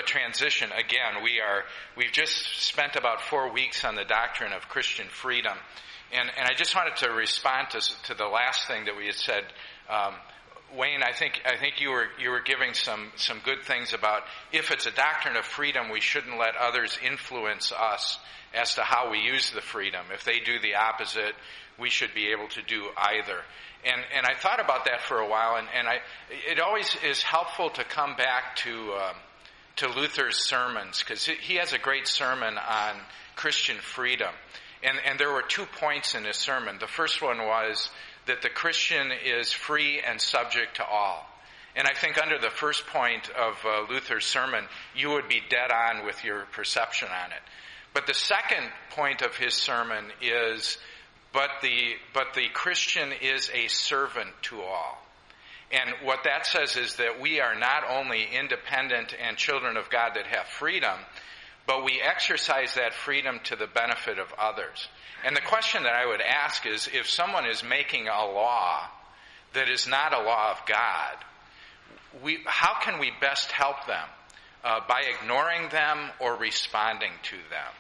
transition, again, we've just spent about 4 weeks on the doctrine of Christian freedom. And I just wanted to respond to the last thing that we had said. Wayne, I think you were giving some good things about if it's a doctrine of freedom, we shouldn't let others influence us as to how we use the freedom. If they do the opposite, we should be able to do either. And I thought about that for a while, and it always is helpful to come back to Luther's sermons, because he has a great sermon on Christian freedom. And there were 2 points in his sermon. The first one was that the Christian is free and subject to all. And I think under the first point of Luther's sermon, you would be dead on with your perception on it. But the second point of his sermon is, but the Christian is a servant to all. And what that says is that we are not only independent and children of God that have freedom, but we exercise that freedom to the benefit of others. And the question that I would ask is, if someone is making a law that is not a law of God, how can we best help them? By ignoring them or responding to them?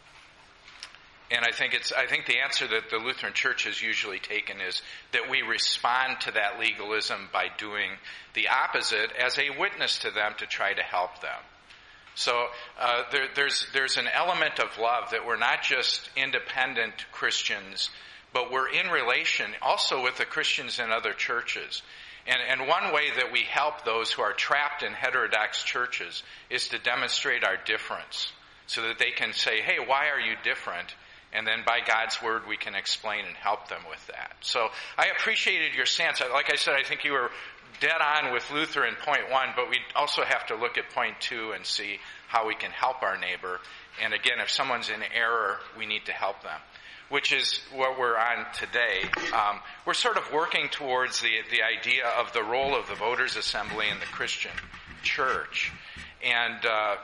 And I think the answer that the Lutheran Church has usually taken is that we respond to that legalism by doing the opposite as a witness to them to try to help them. So there's an element of love that we're not just independent Christians, but we're in relation also with the Christians in other churches. And one way that we help those who are trapped in heterodox churches is to demonstrate our difference, so that they can say, hey, why are you different? And then by God's word, we can explain and help them with that. So I appreciated your stance. Like I said, I think you were dead on with Luther in point 1, but we also have to look at point 2 and see how we can help our neighbor. And again, if someone's in error, we need to help them, which is what we're on today. We're sort of working towards the idea of the role of the Voters' Assembly in the Christian church. And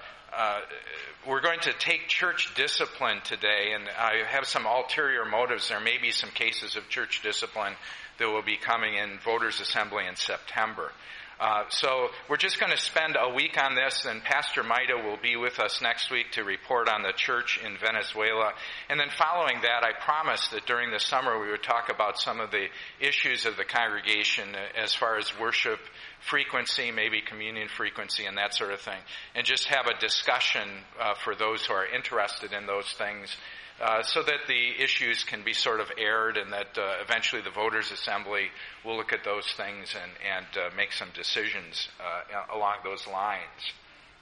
we're going to take church discipline today, and I have some ulterior motives. There may be some cases of church discipline that will be coming in Voters' Assembly in September. So we're just going to spend a week on this, and Pastor Maida will be with us next week to report on the church in Venezuela. And then following that, I promised that during the summer we would talk about some of the issues of the congregation as far as worship frequency, maybe communion frequency, and that sort of thing. And just have a discussion for those who are interested in those things, so that the issues can be sort of aired, and that eventually the Voters' Assembly will look at those things and make some decisions along those lines.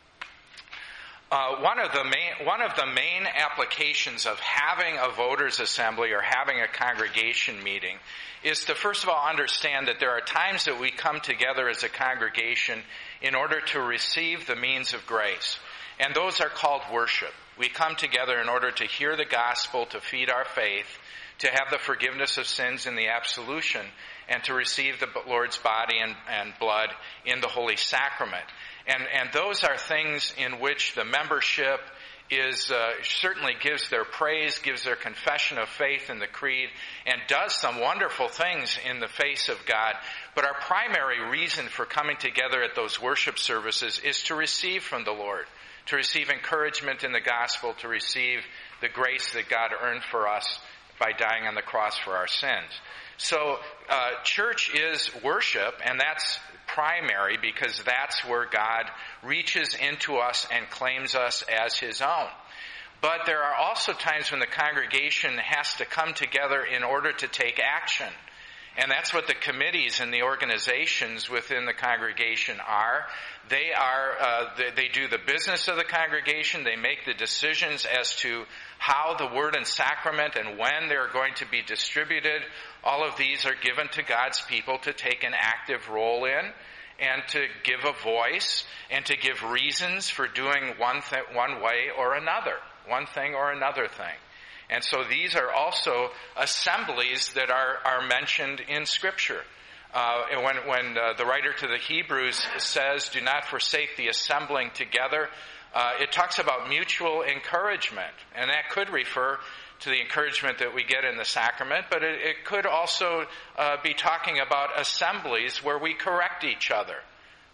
One of the main applications of having a Voters' Assembly or having a congregation meeting is to first of all understand that there are times that we come together as a congregation in order to receive the means of grace. And those are called worship. We come together in order to hear the gospel, to feed our faith, to have the forgiveness of sins and the absolution, and to receive the Lord's body and blood in the Holy Sacrament. And those are things in which the membership is certainly gives their praise, gives their confession of faith in the creed, and does some wonderful things in the face of God. But our primary reason for coming together at those worship services is to receive from the Lord, to receive encouragement in the gospel, to receive the grace that God earned for us by dying on the cross for our sins. So church is worship, and that's primary because that's where God reaches into us and claims us as His own. But there are also times when the congregation has to come together in order to take action. And that's what the committees and the organizations within the congregation are. They do the business of the congregation. They make the decisions as to how the word and sacrament and when they're going to be distributed. All of these are given to God's people to take an active role in, and to give a voice, and to give reasons for doing one way or another, one thing or another thing. And so these are also assemblies that are mentioned in Scripture. When the writer to the Hebrews says, do not forsake the assembling together, it talks about mutual encouragement. And that could refer to the encouragement that we get in the sacrament, but it could also be talking about assemblies where we correct each other,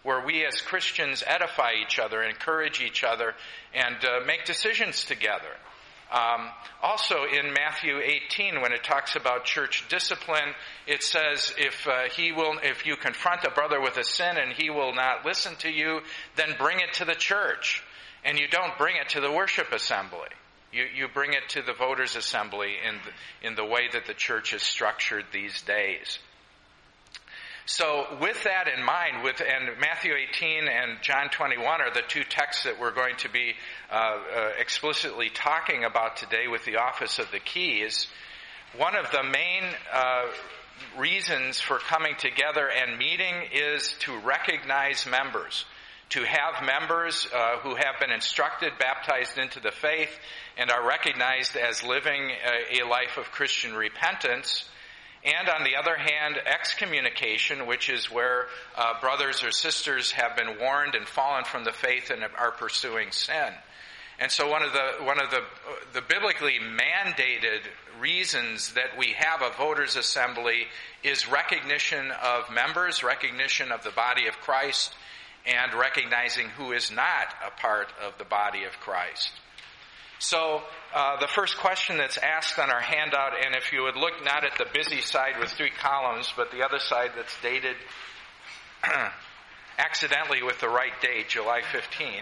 where we as Christians edify each other, encourage each other, and make decisions together. Also in Matthew 18, when it talks about church discipline, it says if you confront a brother with a sin and he will not listen to you, then bring it to the church. And you don't bring it to the worship assembly. You bring it to the voters' assembly in the way that the church is structured these days. So with that in mind, and Matthew 18 and John 21 are the two texts that we're going to be explicitly talking about today with the office of the keys. One of the main reasons for coming together and meeting is to recognize members, to have members who have been instructed, baptized into the faith, and are recognized as living a life of Christian repentance. And on the other hand, excommunication, which is where brothers or sisters have been warned and fallen from the faith and are pursuing sin. And so one of the biblically mandated reasons that we have a voters' assembly is recognition of members, recognition of the body of Christ, and recognizing who is not a part of the body of Christ. So the first question that's asked on our handout, and if you would look not at the busy side with 3 columns, but the other side that's dated accidentally with the right date, July 15th,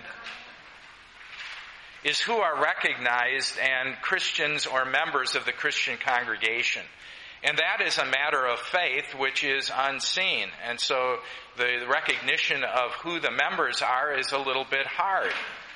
is who are recognized and Christians or members of the Christian congregation. And that is a matter of faith which is unseen. And so the recognition of who the members are is a little bit hard.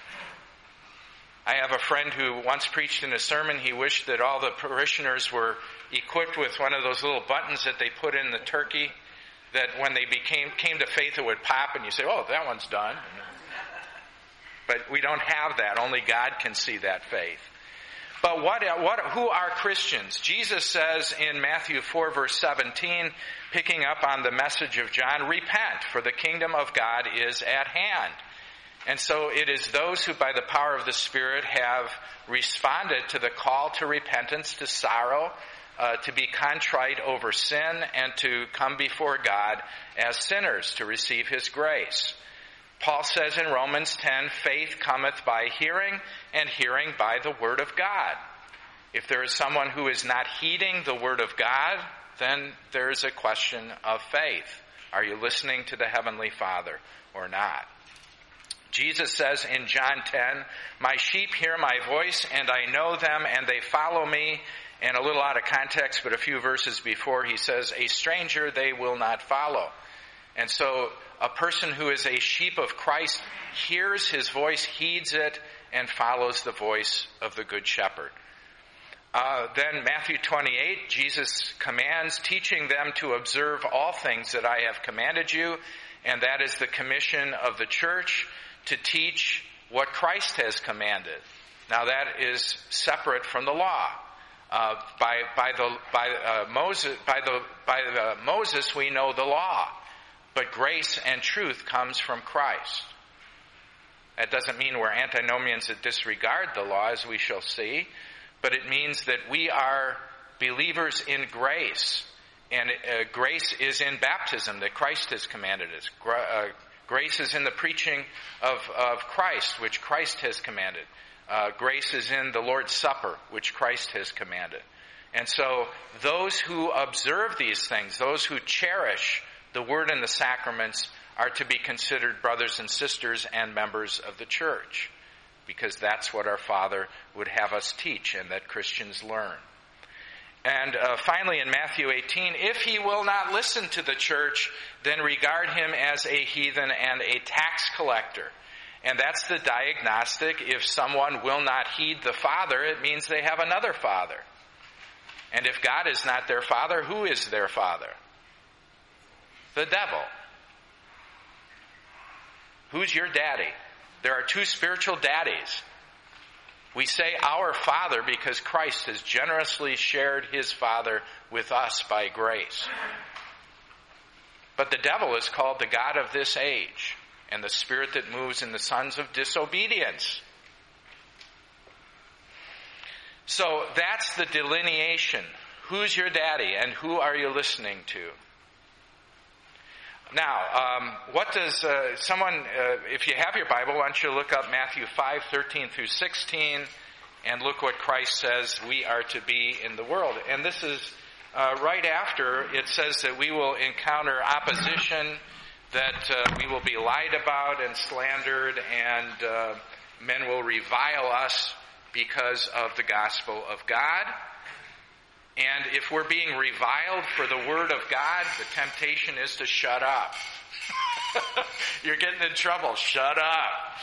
I have a friend who once preached in a sermon, he wished that all the parishioners were equipped with one of those little buttons that they put in the turkey, that when they came to faith it would pop and you say, oh, that one's done. But we don't have that. Only God can see that faith. But who are Christians? Jesus says in Matthew 4 verse 17, picking up on the message of John, repent, for the kingdom of God is at hand. And so it is those who by the power of the Spirit have responded to the call to repentance, to sorrow, to be contrite over sin, and to come before God as sinners to receive His grace. Paul says in Romans 10, faith cometh by hearing, and hearing by the Word of God. If there is someone who is not heeding the Word of God, then there is a question of faith. Are you listening to the Heavenly Father or not? Jesus says in John 10, my sheep hear my voice, and I know them, and they follow me. And a little out of context, but a few verses before, he says, a stranger they will not follow. And so a person who is a sheep of Christ hears His voice, heeds it, and follows the voice of the Good Shepherd. Then Matthew 28, Jesus commands, teaching them to observe all things that I have commanded you, and that is the commission of the church, to teach what Christ has commanded. Now that is separate from the law. Moses we know the law, but grace and truth comes from Christ. That doesn't mean we're antinomians that disregard the law, as we shall see, but it means that we are believers in grace, and grace is in baptism that Christ has commanded us. Grace is in the preaching of Christ, which Christ has commanded. Grace is in the Lord's Supper, which Christ has commanded. And so those who observe these things, those who cherish the Word and the sacraments, are to be considered brothers and sisters and members of the church, because that's what our Father would have us teach and that Christians learn. And finally in Matthew 18, if he will not listen to the church, then regard him as a heathen and a tax collector. And that's the diagnostic. If someone will not heed the Father, it means they have another father. And if God is not their father, who is their father? The devil. Who's your daddy? There are two spiritual daddies. We say our Father because Christ has generously shared His Father with us by grace. But the devil is called the god of this age, and the spirit that moves in the sons of disobedience. So that's the delineation. Who's your daddy and who are you listening to? Now, what does someone, if you have your Bible, why don't you look up Matthew 5:13 through 16, and look what Christ says we are to be in the world. And this is right after it says that we will encounter opposition, that we will be lied about and slandered, and men will revile us because of the gospel of God. And if we're being reviled for the word of God, the temptation is to shut up. You're getting in trouble. Shut up.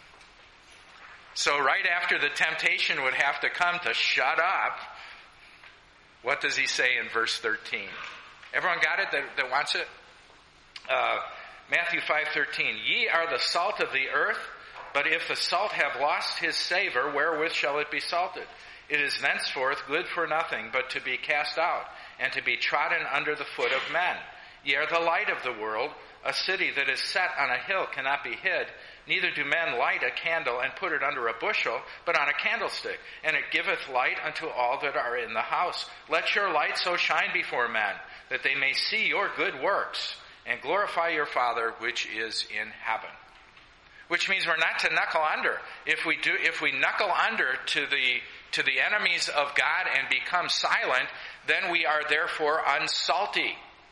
So right after the temptation would have to come to shut up, what does he say in verse 13? Everyone got it that wants it? Matthew 5:13. Ye are the salt of the earth, but if the salt have lost his savor, wherewith shall it be salted? It is thenceforth good for nothing, but to be cast out, and to be trodden under the foot of men. Ye are the light of the world. A city that is set on a hill cannot be hid. Neither do men light a candle and put it under a bushel, but on a candlestick, and it giveth light unto all that are in the house. Let your light so shine before men, that they may see your good works, and glorify your Father which is in heaven. Which means we're not to knuckle under. If we knuckle under to the enemies of God and become silent, then we are therefore unsalty.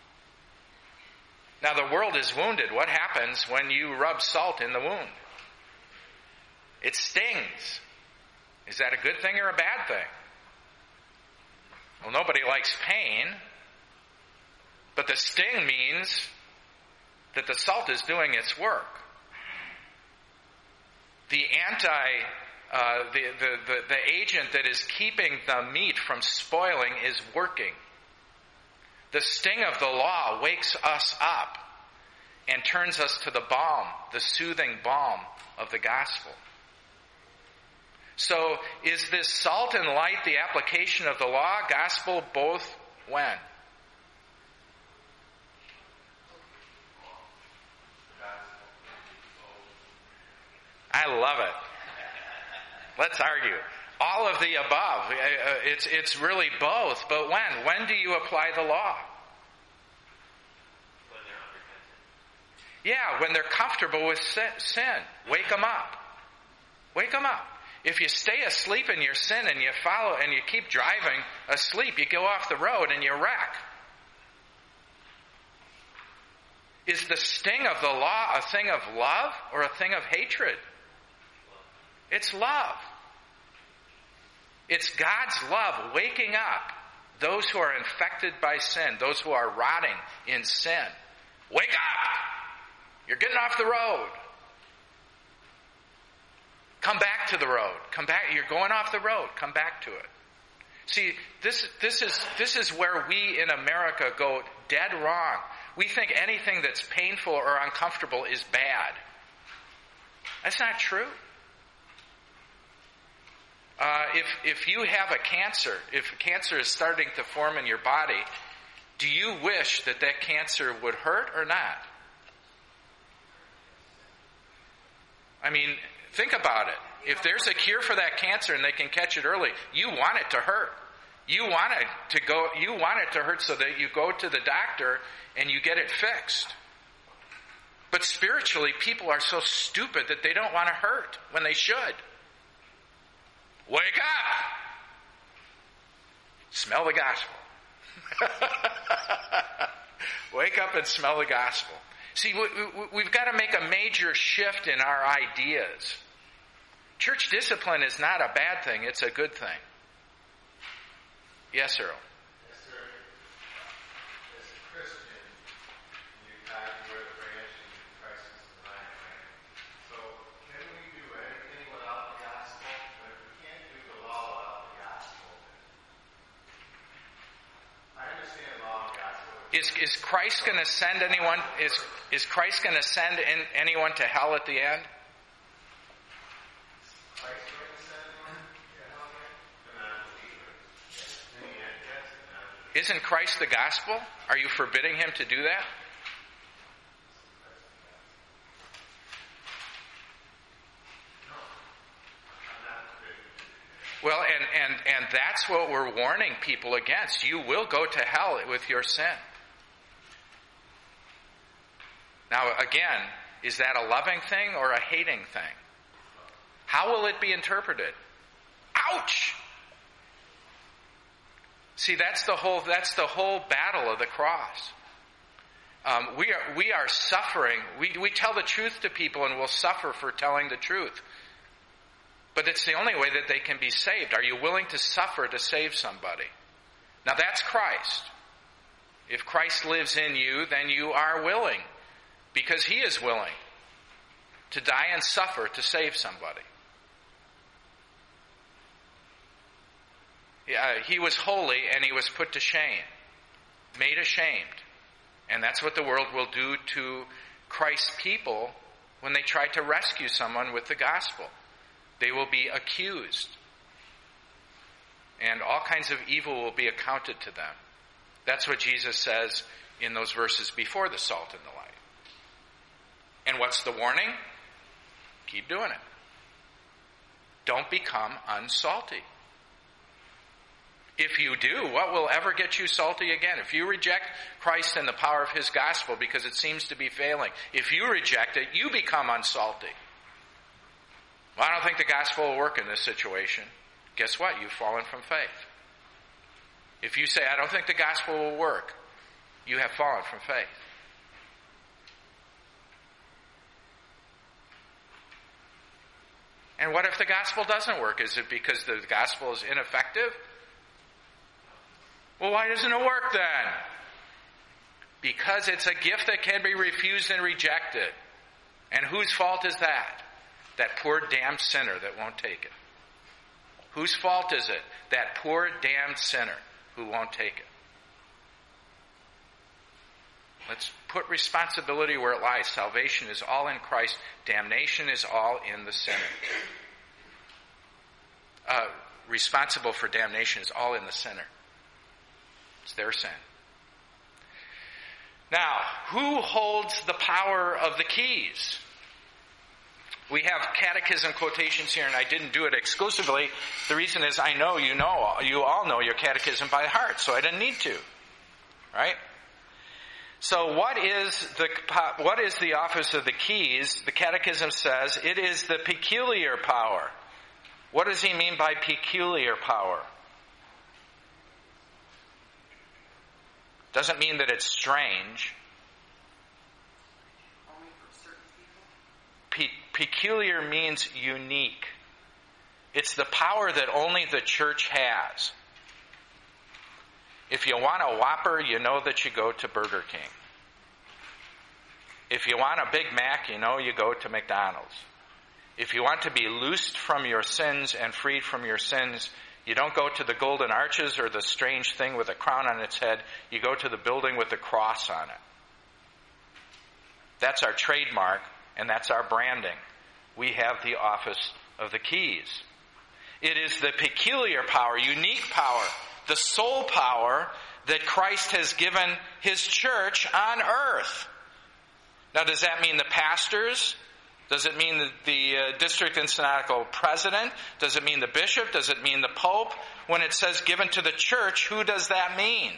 Now the world is wounded. What happens when you rub salt in the wound? It stings. Is that a good thing or a bad thing? Well, nobody likes pain, but the sting means that the salt is doing its work. The agent that is keeping the meat from spoiling is working. The sting of the law wakes us up and turns us to the balm, the soothing balm of the gospel. So, is this salt and light the application of the law, gospel, both? When? I love it. Let's argue. All of the above. It's really both. But when? When do you apply the law? When they're unrepentant. Yeah, when they're comfortable with sin. Wake them up. Wake them up. If you stay asleep in your sin and you follow and you keep driving asleep, you go off the road and you wreck. Is the sting of the law a thing of love or a thing of hatred? It's love. It's God's love waking up those who are infected by sin, those who are rotting in sin. Wake up! You're getting off the road. Come back to the road. Come back. You're going off the road. Come back to it. See, this is where we in America go dead wrong. We think anything that's painful or uncomfortable is bad. That's not true. If you have a cancer, if cancer is starting to form in your body, do you wish that cancer would hurt or not? I mean, think about it. If there's a cure for that cancer and they can catch it early, you want it to hurt. You want it to hurt so that you go to the doctor and you get it fixed. But spiritually, people are so stupid that they don't want to hurt when they should. Wake up! Smell the gospel. Wake up and smell the gospel. See, we've got to make a major shift in our ideas. Church discipline is not a bad thing, it's a good thing. Yes, Earl. Yes, sir. As a Christian, you die to your branch and Christ is the vine, right? So, can we do anything without the gospel? But if we can't do the law without the gospel, I understand law and gospel. Is Christ going to send anyone? Is Christ going to send anyone to hell at the end? Christ going to send anyone to hell? The non-believers. In the end, yes, the non-believers. Isn't Christ the gospel? Are you forbidding him to do that? Well, and that's what we're warning people against. You will go to hell with your sin. Now, again, is that a loving thing or a hating thing? How will it be interpreted? Ouch! See, that's the whole battle of the cross. We are suffering. We tell the truth to people and we'll suffer for telling the truth. But it's the only way that they can be saved. Are you willing to suffer to save somebody? Now that's Christ. If Christ lives in you, then you are willing. Because He is willing to die and suffer to save somebody. He was holy and He was put to shame. Made ashamed. And that's what the world will do to Christ's people when they try to rescue someone with the gospel. They will be accused. And all kinds of evil will be accounted to them. That's what Jesus says in those verses before the salt and the light. And what's the warning? Keep doing it. Don't become unsalty. If you do, what will ever get you salty again? If you reject Christ and the power of His gospel because it seems to be failing, if you reject it, you become unsalty. Well, I don't think the gospel will work in this situation. Guess what? You've fallen from faith. If you say, I don't think the gospel will work, you have fallen from faith. And what if the gospel doesn't work? Is it because the gospel is ineffective? Well, why doesn't it work then? Because it's a gift that can be refused and rejected. And whose fault is that? That poor damned sinner that won't take it. Whose fault is it? That poor damned sinner who won't take it. Let's put responsibility where it lies. Salvation is all in Christ. Damnation is all in the sinner. Responsible for damnation is all in the sinner. It's their sin. Now, who holds the power of the keys? We have catechism quotations here, and I didn't do it exclusively. The reason is I know you all know your catechism by heart, so I didn't need to. Right? So what is the office of the keys? The catechism says it is the peculiar power. What does he mean by peculiar power? Doesn't mean that it's strange. Only for certain people? Peculiar means unique. It's the power that only the church has. If you want a Whopper, you know that you go to Burger King. If you want a Big Mac, you know you go to McDonald's. If you want to be loosed from your sins and freed from your sins, you don't go to the golden arches or the strange thing with a crown on its head. You go to the building with the cross on it. That's our trademark, and that's our branding. We have the office of the keys. It is the peculiar power, unique power, the sole power that Christ has given His church on earth. Now, does that mean the pastors? Does it mean the district and synodical president? Does it mean the bishop? Does it mean the pope? When it says given to the church, who does that mean?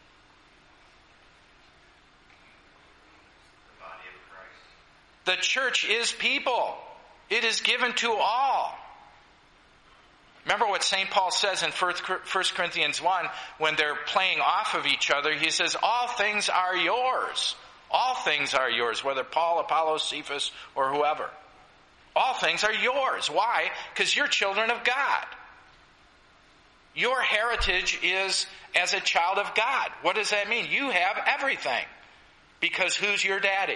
The body of Christ. The church is people. It is given to all. Remember what St. Paul says in 1 Corinthians 1 when they're playing off of each other. He says, all things are yours. All things are yours, whether Paul, Apollos, Cephas, or whoever. All things are yours. Why? Because you're children of God. Your heritage is as a child of God. What does that mean? You have everything. Because who's your daddy?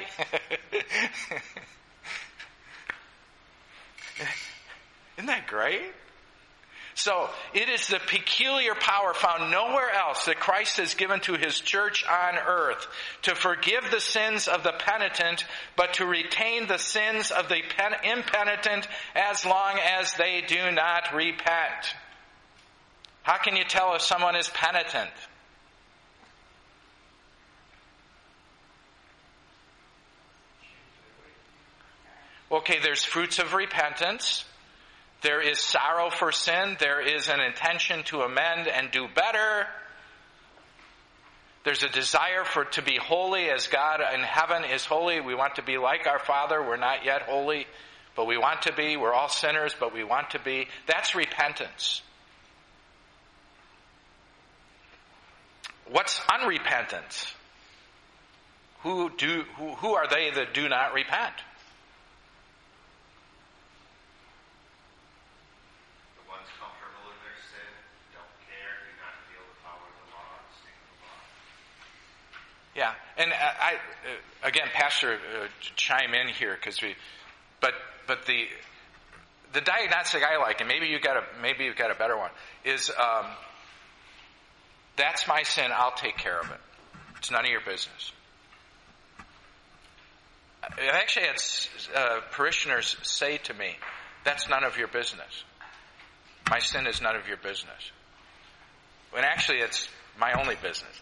Isn't that great? So, it is the peculiar power found nowhere else that Christ has given to His church on earth to forgive the sins of the penitent, but to retain the sins of the impenitent as long as they do not repent. How can you tell if someone is penitent? Okay, there's fruits of repentance. There is sorrow for sin. There is an intention to amend and do better. There's a desire to be holy as God in heaven is holy. We want to be like our Father. We're not yet holy, but we want to be. We're all sinners, but we want to be. That's repentance. What's unrepentance? Who are they that do not repent? The ones comfortable in their sin, don't care, do not feel the power of the law, sting the law. Yeah, and again, Pastor, chime in here but the diagnostic I like, and maybe you've got a better one, is that's my sin. I'll take care of it. It's none of your business. I actually had parishioners say to me, "That's none of your business. My sin is none of your business." When actually it's my only business.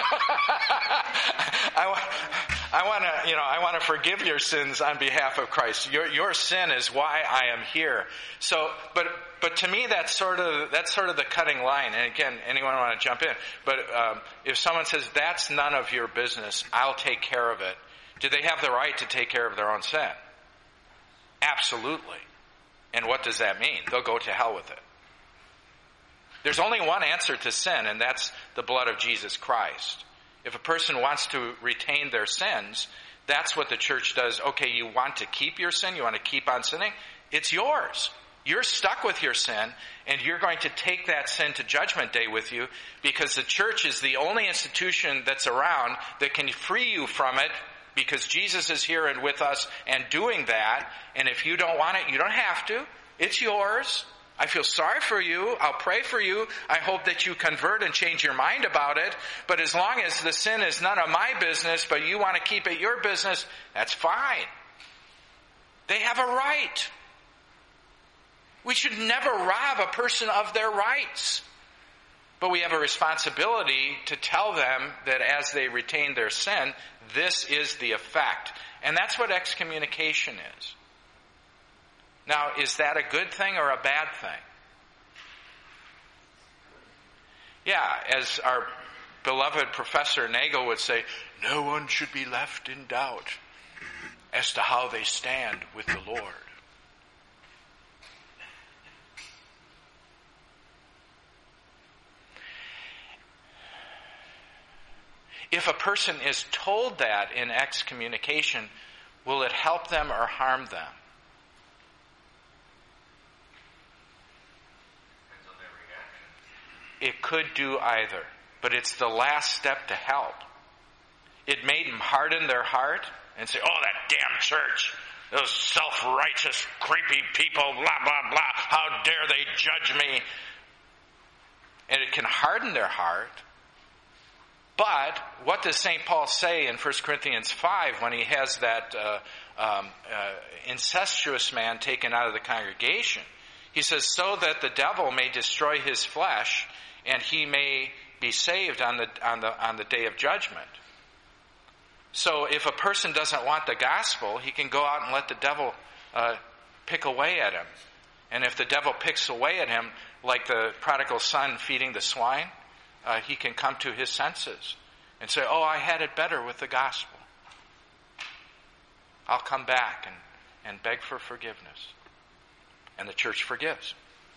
I want to forgive your sins on behalf of Christ. Your sin is why I am here. So, but to me that's sort of the cutting line. And again, anyone want to jump in? But if someone says that's none of your business, I'll take care of it. Do they have the right to take care of their own sin? Absolutely. And what does that mean? They'll go to hell with it. There's only one answer to sin, and that's the blood of Jesus Christ. If a person wants to retain their sins, that's what the church does. Okay, you want to keep your sin? You want to keep on sinning? It's yours. You're stuck with your sin, and you're going to take that sin to Judgment Day with you, because the church is the only institution that's around that can free you from it, because Jesus is here and with us and doing that. And if you don't want it, you don't have to. It's yours. I feel sorry for you. I'll pray for you. I hope that you convert and change your mind about it. But as long as the sin is none of my business, but you want to keep it your business, that's fine. They have a right. We should never rob a person of their rights. But we have a responsibility to tell them that as they retain their sin, this is the effect. And that's what excommunication is. Now, is that a good thing or a bad thing? Yeah, as our beloved Professor Nagel would say, no one should be left in doubt as to how they stand with the Lord. If a person is told that in excommunication, will it help them or harm them? Depends on their reaction. It could do either, but it's the last step to help. It made them harden their heart and say, oh, that damn church, those self-righteous, creepy people, blah, blah, blah, how dare they judge me? And it can harden their heart. But what does St. Paul say in 1 Corinthians 5 when he has that incestuous man taken out of the congregation? He says, so that the devil may destroy his flesh and he may be saved on the day of judgment. So if a person doesn't want the gospel, he can go out and let the devil pick away at him. And if the devil picks away at him, like the prodigal son feeding the swine, he can come to his senses and say, oh, I had it better with the gospel. I'll come back and beg for forgiveness. And the church forgives.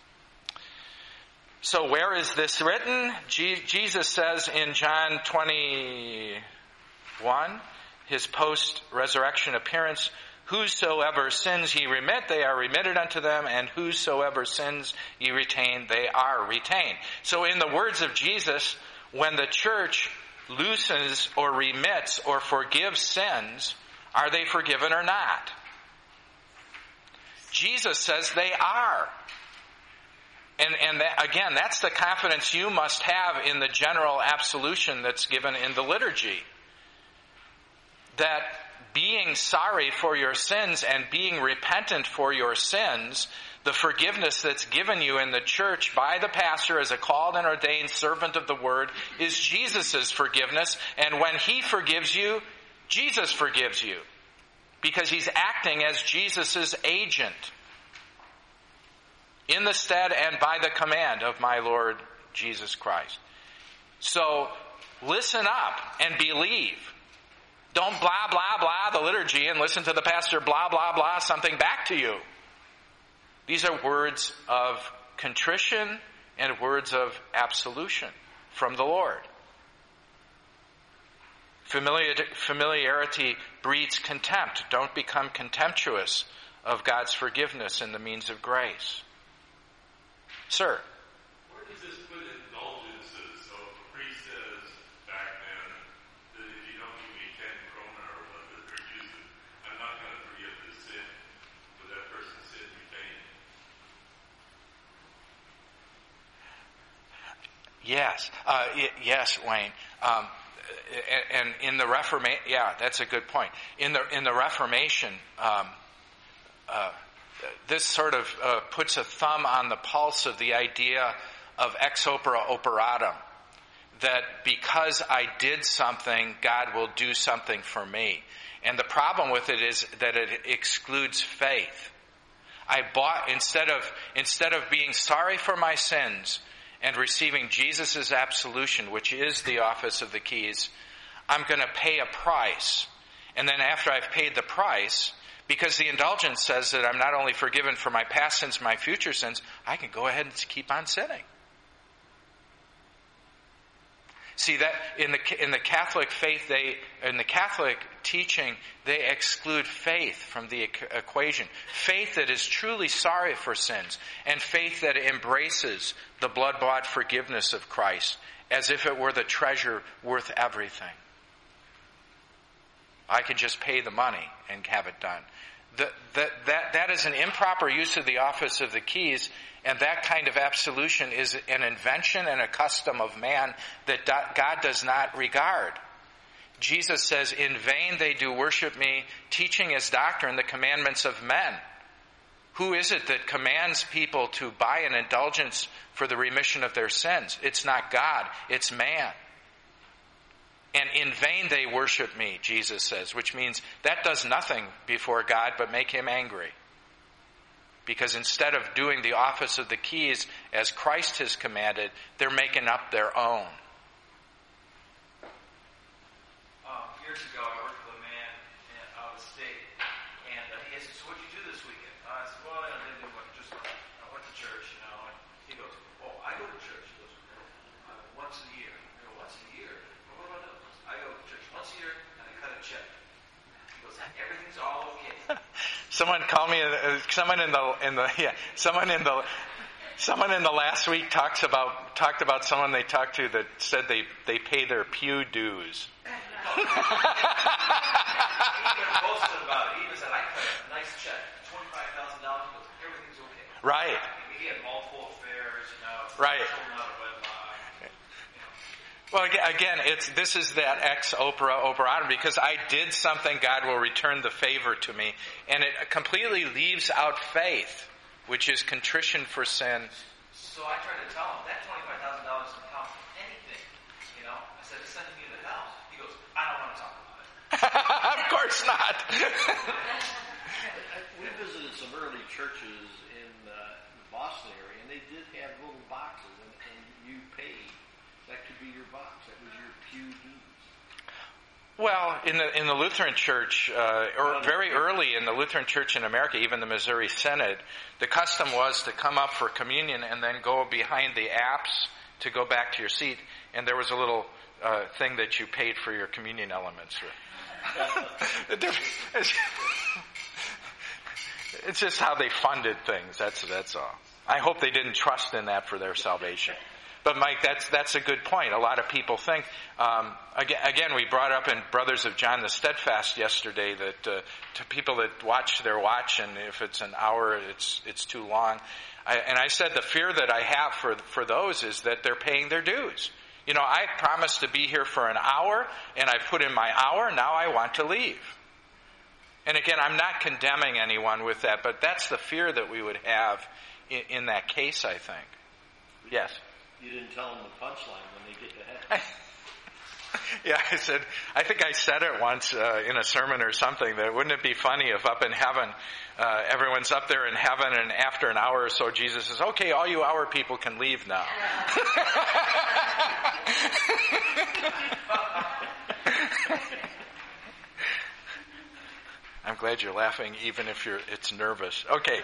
So where is this written? Jesus says in John 21, his post-resurrection appearance, whosoever sins ye remit, they are remitted unto them, and whosoever sins ye retain, they are retained. So in the words of Jesus, when the church loosens or remits or forgives sins, are they forgiven or not? Jesus says they are. And that, again, that's the confidence you must have in the general absolution that's given in the liturgy. That being sorry for your sins and being repentant for your sins, the forgiveness that's given you in the church by the pastor as a called and ordained servant of the word is Jesus' forgiveness. And when he forgives you, Jesus forgives you. Because he's acting as Jesus' agent in the stead and by the command of my Lord Jesus Christ. So Listen up and believe. Don't blah, blah, blah the liturgy and listen to the pastor blah, blah, blah something back to you. These are words of contrition and words of absolution from the Lord. Familiarity breeds contempt. Don't become contemptuous of God's forgiveness and the means of grace. Sir? Where does this put indulgences? So if a priest says back then that if you don't give me 10 krona or whatever they're using, I'm not going to forgive this sin. Would that person's sin be tainted? Yes. Yes, Wayne. And in the Reformation, that's a good point. In the Reformation, this sort of puts a thumb on the pulse of the idea of ex opere operatum, that because I did something, God will do something for me. And the problem with it is that it excludes faith. Instead of being sorry for my sins and receiving Jesus' absolution, which is the office of the keys, I'm going to pay a price. And then after I've paid the price, because the indulgence says that I'm not only forgiven for my past sins, my future sins, I can go ahead and keep on sinning. See, that in the Catholic faith, in the Catholic teaching, they exclude faith from the equation. Faith that is truly sorry for sins, and faith that embraces the blood-bought forgiveness of Christ as if it were the treasure worth everything. I can just pay the money and have it done. That is an improper use of the office of the keys, and that kind of absolution is an invention and a custom of man that God does not regard. Jesus says, "In vain they do worship me, teaching as doctrine the commandments of men." Who is it that commands people to buy an indulgence for the remission of their sins? It's not God, it's man. And in vain they worship me, Jesus says, which means that does nothing before God but make him angry. Because instead of doing the office of the keys as Christ has commanded, they're making up their own. Years ago, I worked with a man out of state, and he said, "So what'd you do this weekend?" I said, "Well, I didn't do much, just I went to church, And he goes, "Oh, I go to church." He goes, "Once a year." I go, "Once a year? Well, what about that?" I go to church once a year, and I cut a check. He goes, "Everything's all okay." Someone called me. Someone in the last week talked about someone they talked to that said they pay their pew dues. He even posted about it. He even said, "I cut a nice check, $25,000. Everything's okay." Right. He had multiple affairs, Right. Well, again, this is that ex opere operatum, because I did something, God will return the favor to me, and it completely leaves out faith, which is contrition for sin. So I tried to tell him that $25,000 doesn't count for anything. I said, "It's sending me to hell." He goes, "I don't want to talk about it." Of course not. We visited some early churches in the Boston area, and they did have little boxes, and you paid. That could be your box. That was your pew dues. Well, in the Lutheran Church, or very early in the Lutheran Church in America, even the Missouri Synod, the custom was to come up for communion and then go behind the apse to go back to your seat, and there was a little thing that you paid for your communion elements. It's just how they funded things. That's all. I hope they didn't trust in that for their salvation. But Mike, that's a good point. A lot of people think, again, we brought up in Brothers of John the Steadfast yesterday that to people that watch their watch, and if it's an hour, it's too long. I said the fear that I have for those is that they're paying their dues. I promised to be here for an hour, and I put in my hour, now I want to leave. And again, I'm not condemning anyone with that, but that's the fear that we would have in that case, I think. Yes? You didn't tell them the punchline when they get to heaven. Yeah, I think I said it once in a sermon or something, that wouldn't it be funny if up in heaven, everyone's up there in heaven, and after an hour or so Jesus says, okay, all you hour people can leave now. I'm glad you're laughing, even if it's nervous. Okay.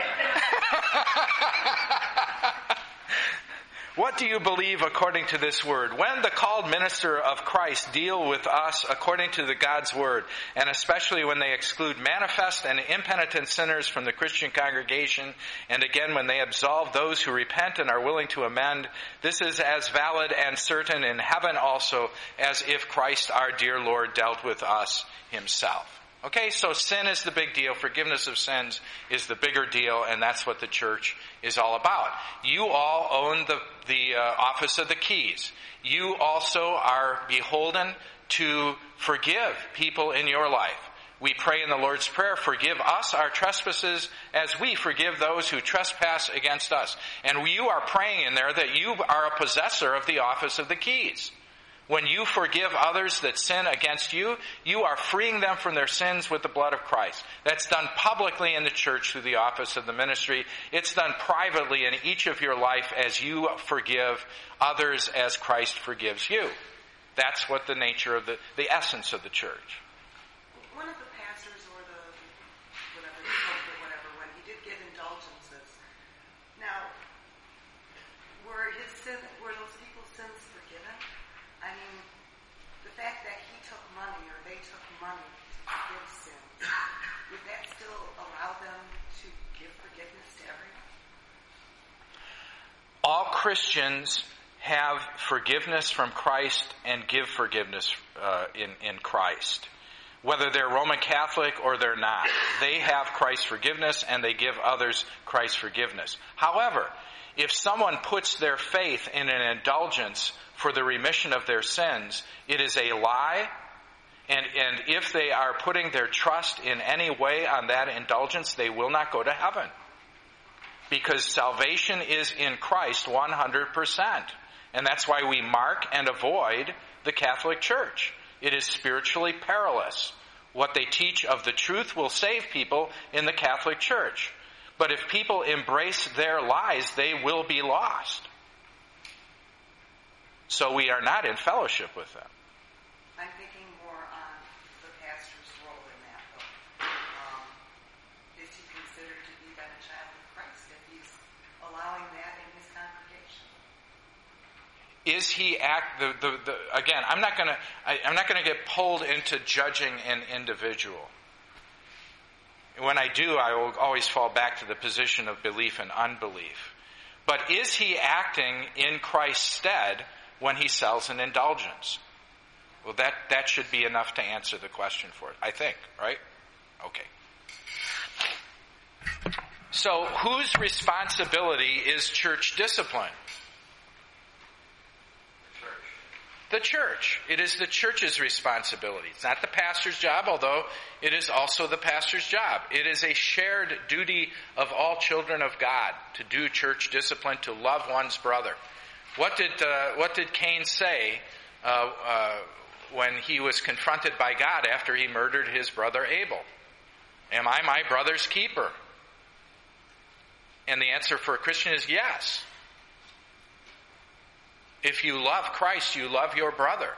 What do you believe according to this word? When the called minister of Christ deal with us according to the God's word, and especially when they exclude manifest and impenitent sinners from the Christian congregation, and again when they absolve those who repent and are willing to amend, this is as valid and certain in heaven also as if Christ our dear Lord dealt with us himself. Okay, so sin is the big deal. Forgiveness of sins is the bigger deal, and that's what the church is all about. You all own the office of the keys. You also are beholden to forgive people in your life. We pray in the Lord's Prayer, forgive us our trespasses as we forgive those who trespass against us. And you are praying in there that you are a possessor of the office of the keys. When you forgive others that sin against you, you are freeing them from their sins with the blood of Christ. That's done publicly in the church through the office of the ministry. It's done privately in each of your life as you forgive others as Christ forgives you. That's what the nature of the essence of the church. One of the pastors or the pope or whatever, when he did give indulgences, now, were those people's sins forgiven? I mean, the fact that he took money or they took money to forgive sins, would that still allow them to give forgiveness to everyone? All Christians have forgiveness from Christ and give forgiveness in Christ. Whether they're Roman Catholic or they're not. They have Christ's forgiveness and they give others Christ's forgiveness. However, if someone puts their faith in an indulgence for the remission of their sins, it is a lie. And if they are putting their trust in any way on that indulgence, they will not go to heaven. Because salvation is in Christ 100%. And that's why we mark and avoid the Catholic Church. It is spiritually perilous. What they teach of the truth will save people in the Catholic Church. But if people embrace their lies, they will be lost. So we are not in fellowship with them. I'm thinking more on the pastor's role in that, though. Is he considered to be then a child of Christ if he's allowing that in his congregation? Is he again? I'm not going to get pulled into judging an individual. When I do, I will always fall back to the position of belief and unbelief. But is he acting in Christ's stead when he sells an indulgence? Well, that should be enough to answer the question for it, I think, right? Okay. So, whose responsibility is church discipline? The church. It is the church's responsibility. It's not the pastor's job, although it is also the pastor's job. It is a shared duty of all children of God to do church discipline, to love one's brother. What did Cain say when he was confronted by God after he murdered his brother Abel? Am I my brother's keeper? And the answer for a Christian is yes. If you love Christ, you love your brother.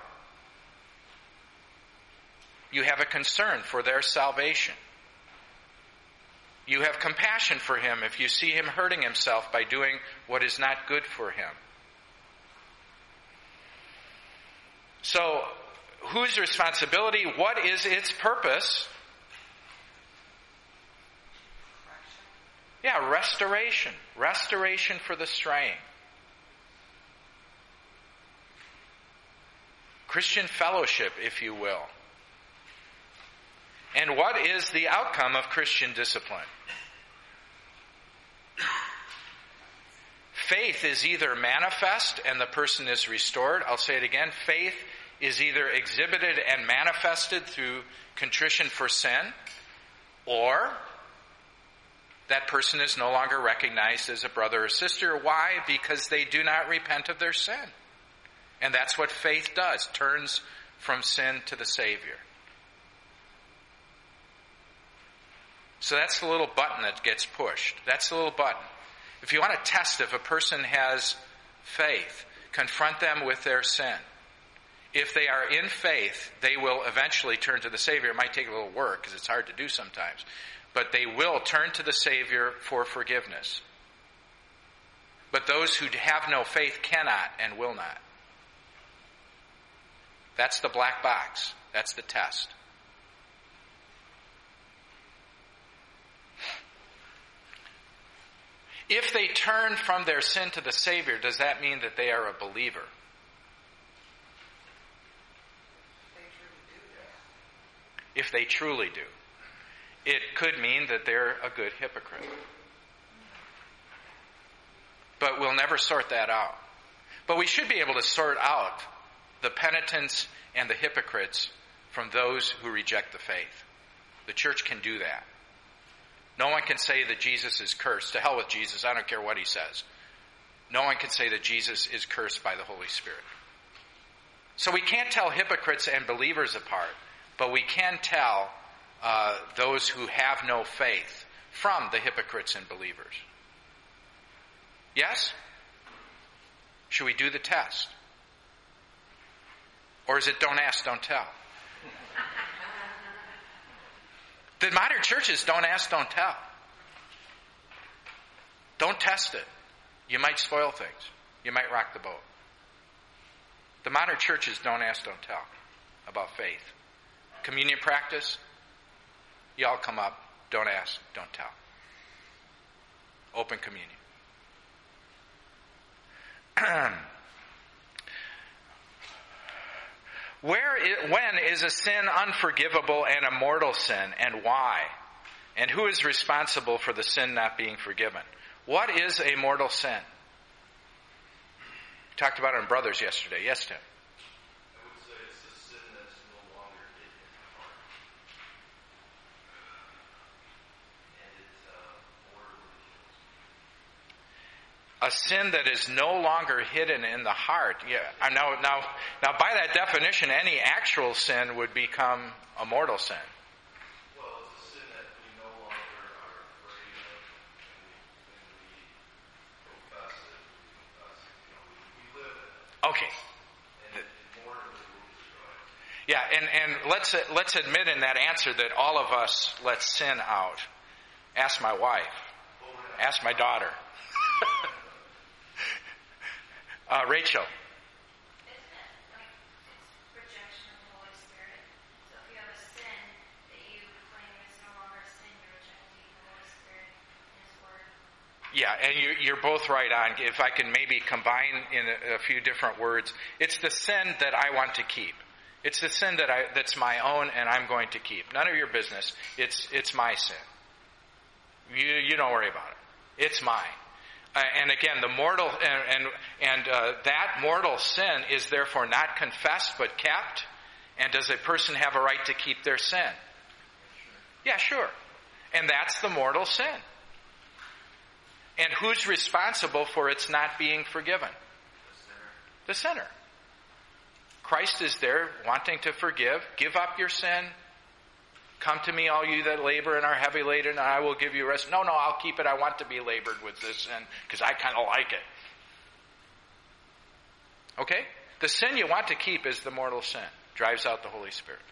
You have a concern for their salvation. You have compassion for him if you see him hurting himself by doing what is not good for him. So, whose responsibility? What is its purpose? Yeah, restoration. Restoration for the straying. Christian fellowship, if you will. And what is the outcome of Christian discipline? Faith is either manifest and the person is restored. I'll say it again. Faith is either exhibited and manifested through contrition for sin, or that person is no longer recognized as a brother or sister. Why? Because they do not repent of their sin. And that's what faith does, turns from sin to the Savior. So that's the little button that gets pushed. That's the little button. If you want to test if a person has faith, confront them with their sin. If they are in faith, they will eventually turn to the Savior. It might take a little work because it's hard to do sometimes. But they will turn to the Savior for forgiveness. But those who have no faith cannot and will not. That's the black box. That's the test. If they turn from their sin to the Savior, does that mean that they are a believer? If they truly do. It could mean that they're a good hypocrite. But we'll never sort that out. But we should be able to sort out the penitents and the hypocrites from those who reject the faith. The church can do that. No one can say that Jesus is cursed. To hell with Jesus. I don't care what he says. No one can say that Jesus is cursed by the Holy Spirit. So we can't tell hypocrites and believers apart, but we can tell those who have no faith from the hypocrites and believers. Yes? Should we do the test? Or is it don't ask, don't tell? The modern churches don't ask, don't tell. Don't test it. You might spoil things. You might rock the boat. The modern churches don't ask, don't tell about faith. Communion practice, you all come up, don't ask, don't tell. Open communion. When is a sin unforgivable and a mortal sin, and why? And who is responsible for the sin not being forgiven? What is a mortal sin? We talked about it in Brothers yesterday. Yes, Tim? I would say it's a sin that's no longer hidden in the heart. And it's mortally kills. A sin that is no longer hidden in the heart. Yeah. Now, by that definition, any actual sin would become a mortal sin. Well, it's a sin that we no longer are afraid of, and we profess it. We live it. Okay. And mortally will destroy it. Yeah, and let's admit in that answer that all of us let sin out. Ask my wife. Ask my daughter. Rachel. Isn't it like it's rejection of the Holy Spirit? So if you have a sin that you claim is no longer a sin, you're rejecting the Holy Spirit and His Word. Yeah, and you're both right on. If I can maybe combine in a few different words, it's the sin that I want to keep. It's the sin that's my own and I'm going to keep. None of your business. It's my sin. You don't worry about it. It's mine. And again, the mortal and that mortal sin is therefore not confessed but kept. And does a person have a right to keep their sin? Yeah, sure. And that's the mortal sin. And who's responsible for its not being forgiven? The sinner. Christ is there wanting to forgive. Give up your sin. Come to me, all you that labor and are heavy laden, and I will give you rest. No, I'll keep it. I want to be labored with this sin because I kind of like it. Okay? The sin you want to keep is the mortal sin. Drives out the Holy Spirit.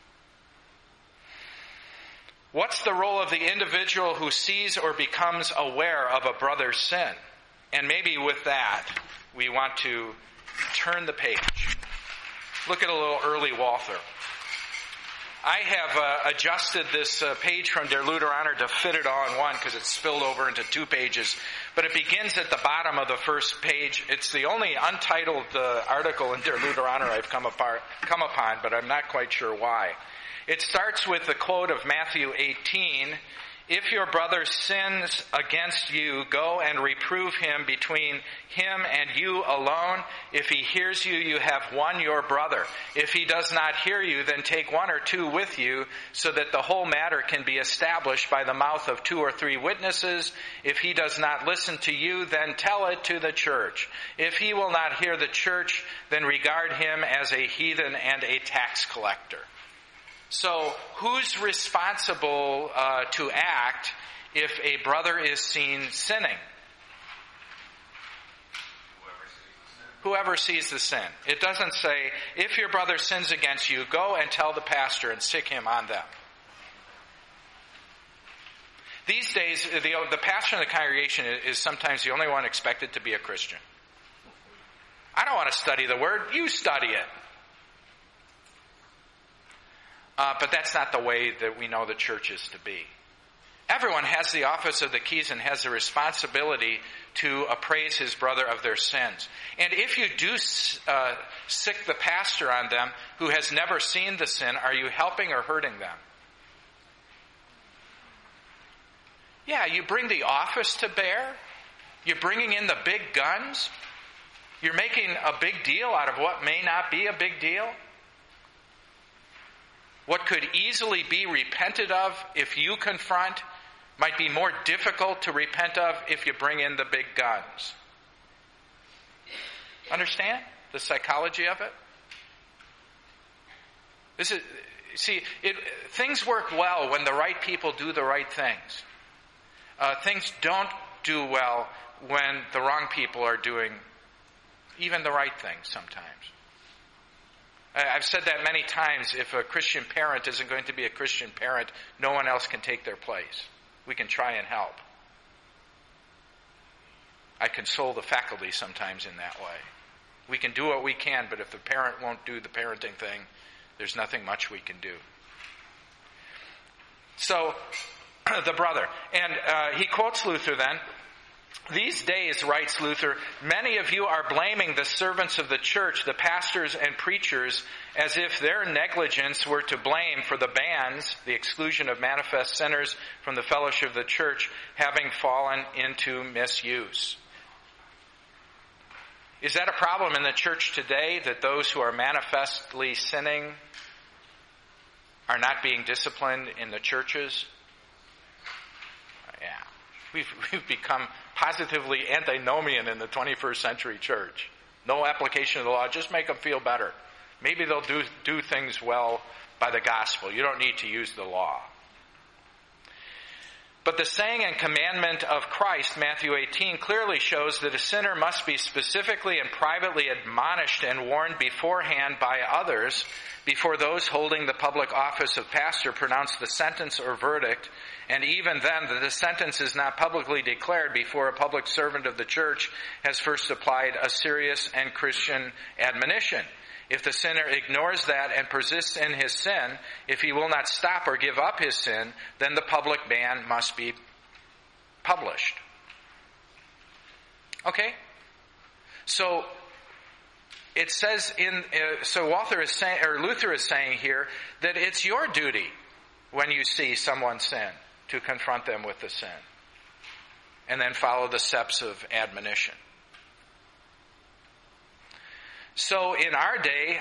What's the role of the individual who sees or becomes aware of a brother's sin? And maybe with that, we want to turn the page. Look at a little early Walther. I have adjusted this page from Der Lutherer Honor to fit it all in one because it's spilled over into 2 pages. But it begins at the bottom of the first page. It's the only untitled article in Der Lutherer Honor I've come upon, but I'm not quite sure why. It starts with the quote of Matthew 18, If your brother sins against you, go and reprove him between him and you alone. If he hears you, you have won your brother. If he does not hear you, then take one or two with you, so that the whole matter can be established by the mouth of 2 or 3 witnesses. If he does not listen to you, then tell it to the church. If he will not hear the church, then regard him as a heathen and a tax collector. So, who's responsible to act if a brother is seen sinning? Whoever sees the sin. It doesn't say, if your brother sins against you, go and tell the pastor and sick him on them. These days, the pastor in the congregation is sometimes the only one expected to be a Christian. I don't want to study the Word, you study it. But that's not the way that we know the church is to be. Everyone has the office of the keys and has the responsibility to appraise his brother of their sins. And if you do sick the pastor on them who has never seen the sin, are you helping or hurting them? Yeah, you bring the office to bear. You're bringing in the big guns. You're making a big deal out of what may not be a big deal. What could easily be repented of if you confront might be more difficult to repent of if you bring in the big guns. Understand the psychology of it? Things work well when the right people do the right things. Things don't do well when the wrong people are doing even the right things sometimes. I've said that many times. If a Christian parent isn't going to be a Christian parent, no one else can take their place. We can try and help. I console the faculty sometimes in that way. We can do what we can, but if the parent won't do the parenting thing, there's nothing much we can do. So, the brother. And he quotes Luther then. These days, writes Luther, many of you are blaming the servants of the church, the pastors and preachers, as if their negligence were to blame for the bans, the exclusion of manifest sinners from the fellowship of the church, having fallen into misuse. Is that a problem in the church today, that those who are manifestly sinning are not being disciplined in the churches? Yeah. We've become positively antinomian in the 21st century church. No application of the law, just make them feel better. Maybe they'll do things well by the gospel. You don't need to use the law. But the saying and commandment of Christ, Matthew 18, clearly shows that a sinner must be specifically and privately admonished and warned beforehand by others before those holding the public office of pastor pronounce the sentence or verdict, and even then that the sentence is not publicly declared before a public servant of the church has first applied a serious and Christian admonition. If the sinner ignores that and persists in his sin, if he will not stop or give up his sin, then the public ban must be published. Okay? So it says Luther is saying here that it's your duty when you see someone sin to confront them with the sin, and then follow the steps of admonition. So in our day,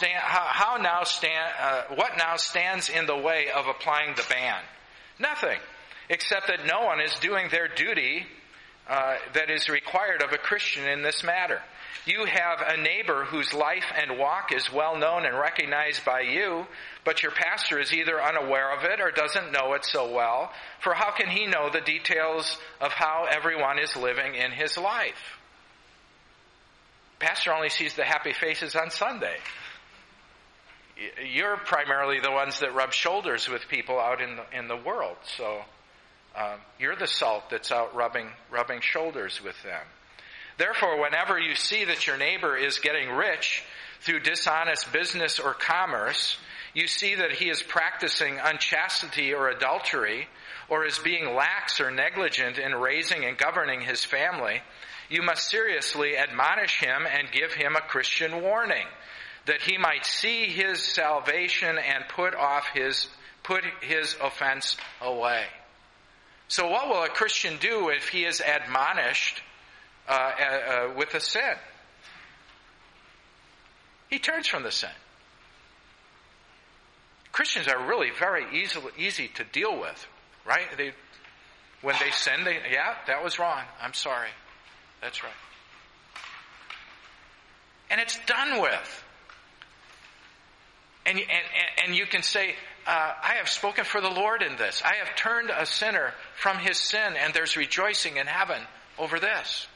what now stands in the way of applying the ban? Nothing, except that no one is doing their duty that is required of a Christian in this matter. You have a neighbor whose life and walk is well known and recognized by you, but your pastor is either unaware of it or doesn't know it so well, for how can he know the details of how everyone is living in his life? Pastor only sees the happy faces on Sunday. You're primarily the ones that rub shoulders with people out in the world. So you're the salt that's out rubbing shoulders with them. Therefore, whenever you see that your neighbor is getting rich through dishonest business or commerce, you see that he is practicing unchastity or adultery, or is being lax or negligent in raising and governing his family, you must seriously admonish him and give him a Christian warning, that he might see his salvation and put his offense away. So what will a Christian do if he is admonished with a sin? He turns from the sin. Christians are really very easy to deal with, right? When they sin, that was wrong. I'm sorry. That's right. And it's done with. And you can say, I have spoken for the Lord in this. I have turned a sinner from his sin, and there's rejoicing in heaven over this.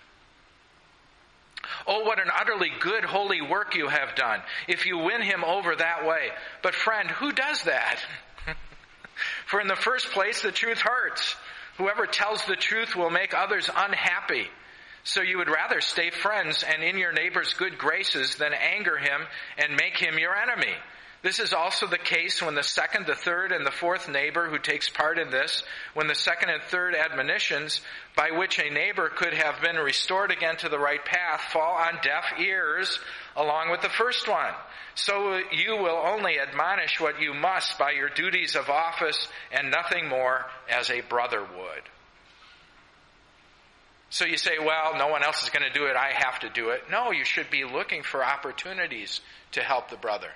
Oh, what an utterly good, holy work you have done, if you win him over that way. But friend, who does that? For in the first place, the truth hurts. Whoever tells the truth will make others unhappy. So you would rather stay friends and in your neighbor's good graces than anger him and make him your enemy. This is also the case when the second, the third, and the fourth neighbor who takes part in this, when the second and third admonitions, by which a neighbor could have been restored again to the right path, fall on deaf ears along with the first one. So you will only admonish what you must by your duties of office and nothing more, as a brother would. So you say, well, no one else is going to do it, I have to do it. No, you should be looking for opportunities to help the brother.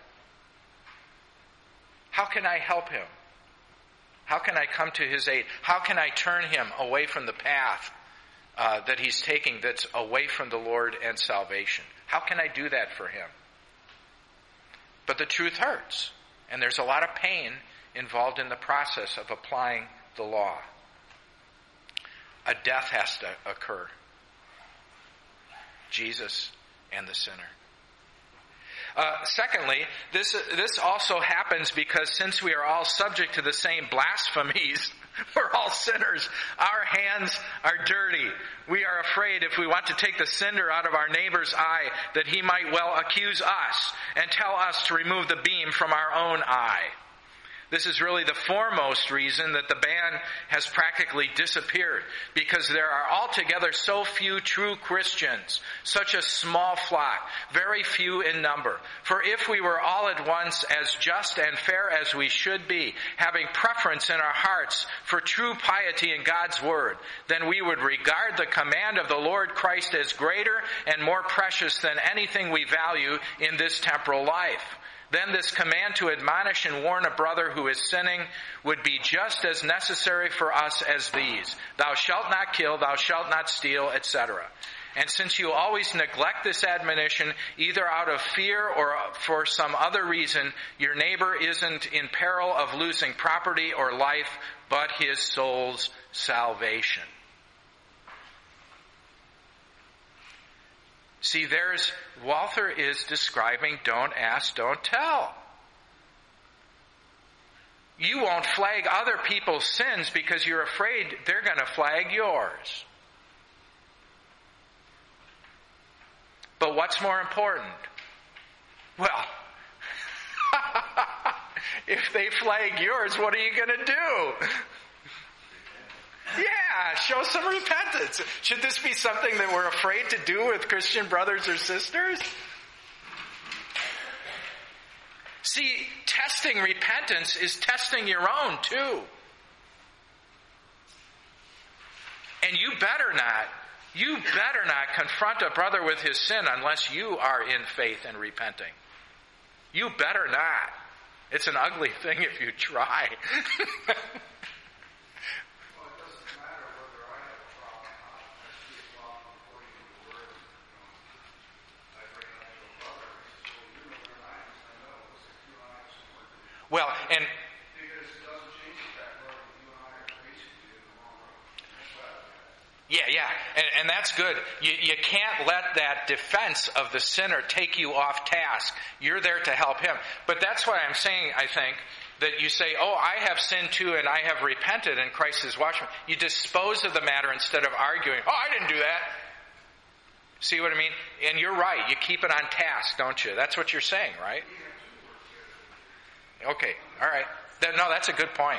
How can I help him? How can I come to his aid? How can I turn him away from the path that he's taking that's away from the Lord and salvation? How can I do that for him? But the truth hurts, and there's a lot of pain involved in the process of applying the law. A death has to occur. Jesus and the sinner. Secondly, this also happens because since we are all subject to the same blasphemies, we're all sinners. Our hands are dirty. We are afraid if we want to take the cinder out of our neighbor's eye that he might well accuse us and tell us to remove the beam from our own eye. This is really the foremost reason that the ban has practically disappeared, because there are altogether so few true Christians, such a small flock, very few in number. For if we were all at once as just and fair as we should be, having preference in our hearts for true piety in God's Word, then we would regard the command of the Lord Christ as greater and more precious than anything we value in this temporal life. Then this command to admonish and warn a brother who is sinning would be just as necessary for us as these. Thou shalt not kill, thou shalt not steal, etc. And since you always neglect this admonition, either out of fear or for some other reason, your neighbor isn't in peril of losing property or life, but his soul's salvation. See, Walther is describing don't ask, don't tell. You won't flag other people's sins because you're afraid they're going to flag yours. But what's more important? Well, if they flag yours, what are you going to do? Yeah, show some repentance. Should this be something that we're afraid to do with Christian brothers or sisters? See, testing repentance is testing your own too. And you better not confront a brother with his sin unless you are in faith and repenting. You better not. It's an ugly thing if you try. Well, and because it doesn't change the fact that you and I are basically in the wrong road. Yeah, and that's good. You can't let that defense of the sinner take you off task. You're there to help him. But that's why I'm saying, I think, that you say, oh, I have sinned too and I have repented and Christ has washed me. You dispose of the matter instead of arguing, oh, I didn't do that. See what I mean? And you're right. You keep it on task, don't you? That's what you're saying, right? Okay, all right. No, that's a good point.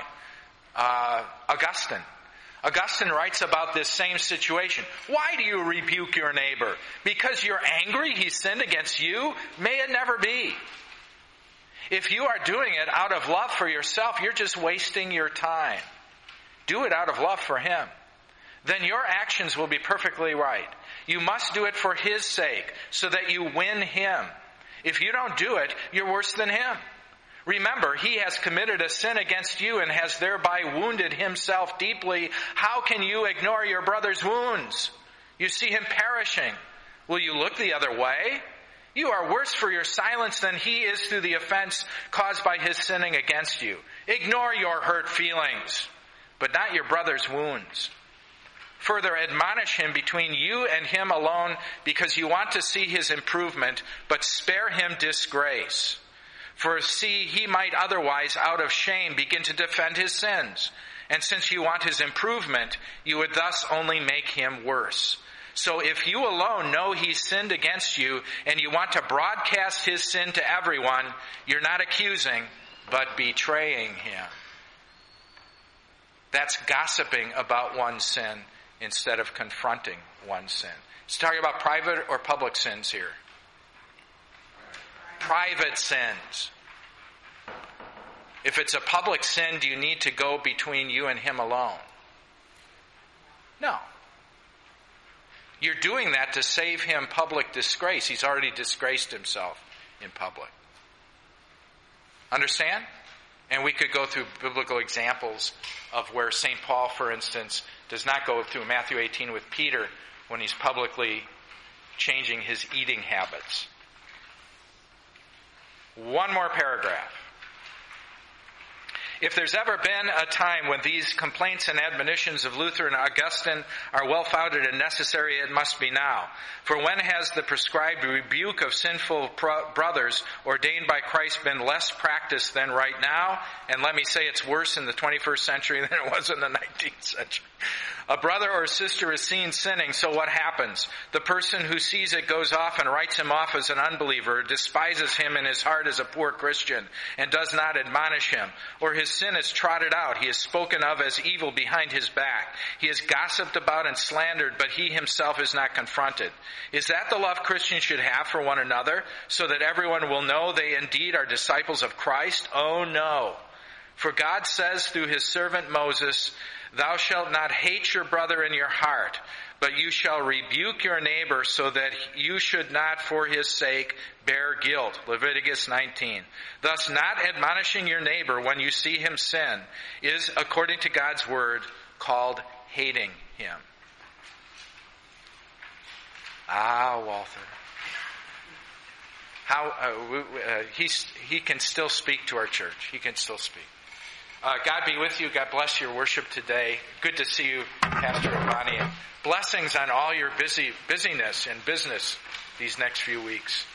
Augustine writes about this same situation. Why do you rebuke your neighbor? Because you're angry he sinned against you? May it never be. If you are doing it out of love for yourself, you're just wasting your time. Do it out of love for him. Then your actions will be perfectly right. You must do it for his sake, so that you win him. If you don't do it, you're worse than him. Remember, he has committed a sin against you and has thereby wounded himself deeply. How can you ignore your brother's wounds? You see him perishing. Will you look the other way? You are worse for your silence than he is through the offense caused by his sinning against you. Ignore your hurt feelings, but not your brother's wounds. Further, admonish him between you and him alone, because you want to see his improvement, but spare him disgrace. For see, he might otherwise, out of shame, begin to defend his sins. And since you want his improvement, you would thus only make him worse. So if you alone know he sinned against you, and you want to broadcast his sin to everyone, you're not accusing, but betraying him. That's gossiping about one's sin instead of confronting one's sin. It's talking about private or public sins here. Private sins. If it's a public sin, do you need to go between you and him alone? No. You're doing that to save him public disgrace. He's already disgraced himself in public. Understand? And we could go through biblical examples of where St. Paul, for instance, does not go through Matthew 18 with Peter when he's publicly changing his eating habits. One more paragraph. If there's ever been a time when these complaints and admonitions of Luther and Augustine are well-founded and necessary, it must be now. For when has the prescribed rebuke of sinful brothers ordained by Christ been less practiced than right now? And let me say it's worse in the 21st century than it was in the 19th century. A brother or sister is seen sinning, so what happens? The person who sees it goes off and writes him off as an unbeliever, despises him in his heart as a poor Christian, and does not admonish him. Or his sin is trotted out. He is spoken of as evil behind his back. He is gossiped about and slandered, but he himself is not confronted. Is that the love Christians should have for one another, so that everyone will know they indeed are disciples of Christ? Oh no. For God says through his servant Moses, "Thou shalt not hate your brother in your heart, but you shall rebuke your neighbor so that you should not for his sake bear guilt." Leviticus 19. Thus, not admonishing your neighbor when you see him sin is, according to God's word, called hating him. Walter. He can still speak to our church. He can still speak. God be with you. God bless your worship today. Good to see you, Pastor Ivani. Blessings on all your busyness and business these next few weeks.